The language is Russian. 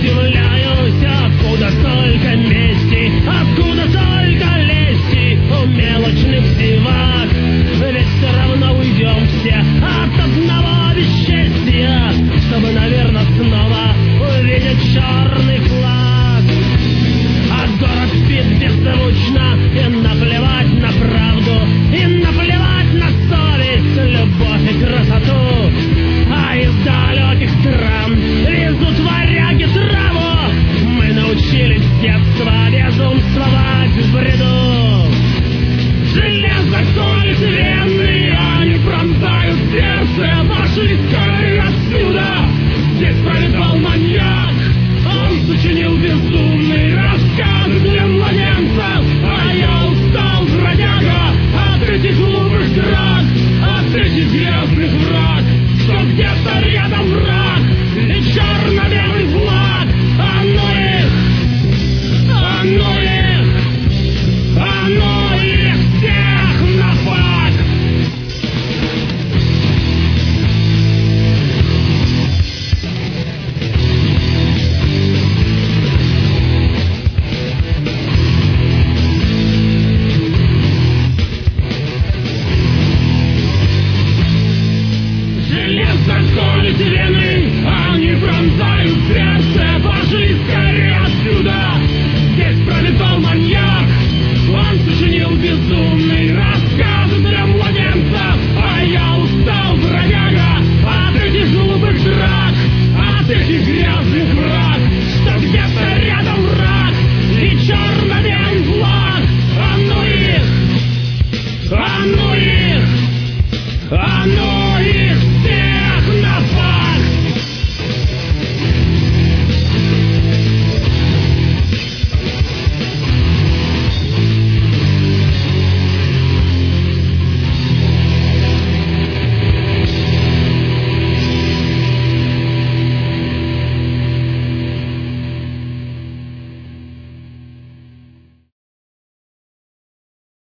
удивляюсь, откуда столько мести, откуда столько лести у мелочных зевак. Ведь все равно уйдем все от одного бесчестия, чтобы, наверное, снова увидеть черный флаг. А город спит беззвучно, и наплевать на правду, и наплевать на совесть, любовь и красоту. А из далеких стран везут варяги траву. Мы научились с детства безумствовать в бреду. Железо колет вены, они пронзают сердце. Пошли скорее отсюда, здесь пролетал маньяк. Он сочинил безумный рассказ для младенцев. А я устал, бродяга, от этих глупых драк, от этих грязных враг, что где-то рядом враг и черно-белый флаг. Оно их, оно их, оно их всех на фак. Железо колет вены, они пронзают сердце. Пошли скорее